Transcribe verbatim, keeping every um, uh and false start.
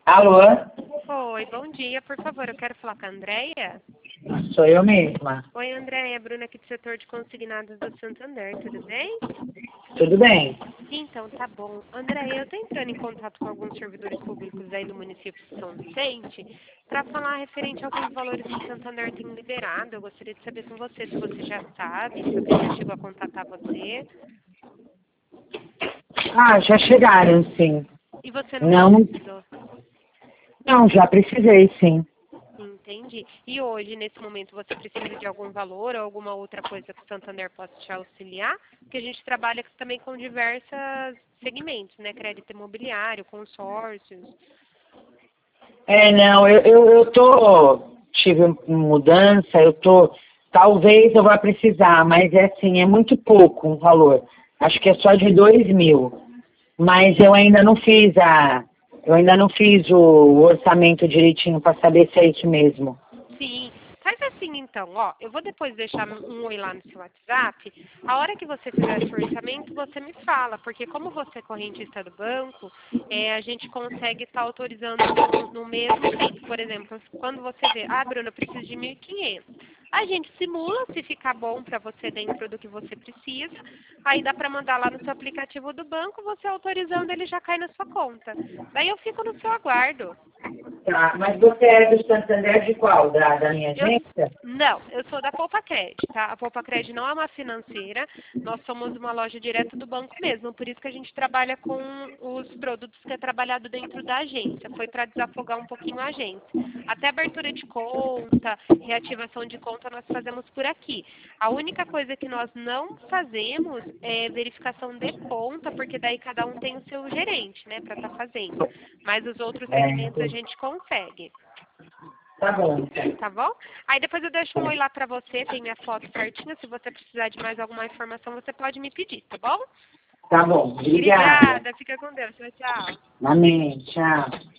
Alô? Oi, bom dia. Por favor, eu quero falar com a Andréia. Sou eu mesma. Oi, Andréia. Bruna aqui do setor de consignados do Santander. Tudo bem? Tudo bem? Então, tá bom. Andréia, eu estou entrando em contato com alguns servidores públicos aí do município de São Vicente para falar referente a alguns valores que o Santander tem liberado. Eu gostaria de saber com você se você já sabe, se alguém já chegou a contatar você. Ah, já chegaram, sim. E você nunca Não, precisou. não, já precisei, sim. Entendi. E hoje, nesse momento, você precisa de algum valor ou alguma outra coisa que o Santander possa te auxiliar? Porque a gente trabalha também com diversos segmentos, né? Crédito imobiliário, consórcios. É, não, eu, eu, eu tô, tive mudança, eu tô, talvez eu vá precisar, mas é assim, é muito pouco um valor. Acho que é só de dois mil. Mas eu ainda não fiz a, eu ainda não fiz o orçamento direitinho para saber se é isso mesmo. Sim. Faz assim, então, ó. Eu vou depois deixar um oi lá no seu WhatsApp. A hora que você fizer esse orçamento, você me fala. Porque como você é correntista do banco, é, a gente consegue estar autorizando no, no mesmo tempo. Por exemplo, quando você vê, ah, Bruna, eu preciso de mil e quinhentos. A gente simula se ficar bom para você dentro do que você precisa. Aí dá para mandar lá no seu aplicativo do banco, você autorizando, ele já cai na sua conta. Daí eu fico no seu aguardo. Tá, mas você é do Santander de qual? Da, da minha Eu, agência? não, eu sou da Poupa Cred, tá? A Poupa Cred não é uma financeira, nós somos uma loja direta do banco mesmo, por isso que a gente trabalha com os produtos que é trabalhado dentro da agência. Foi para desafogar um pouquinho a agência. Até abertura de conta, reativação de conta nós fazemos por aqui. A única coisa que nós não fazemos é verificação de conta, porque daí cada um tem o seu gerente, né, para estar fazendo. Mas os outros É, segmentos a gente consegue. tá bom, então. Tá bom? Aí depois eu deixo um oi lá pra você, tem minha foto certinha. Se você precisar de mais alguma informação, você pode me pedir, tá bom? Tá bom, obrigada. Obrigada, fica com Deus. Tchau, tchau. Amém, tchau.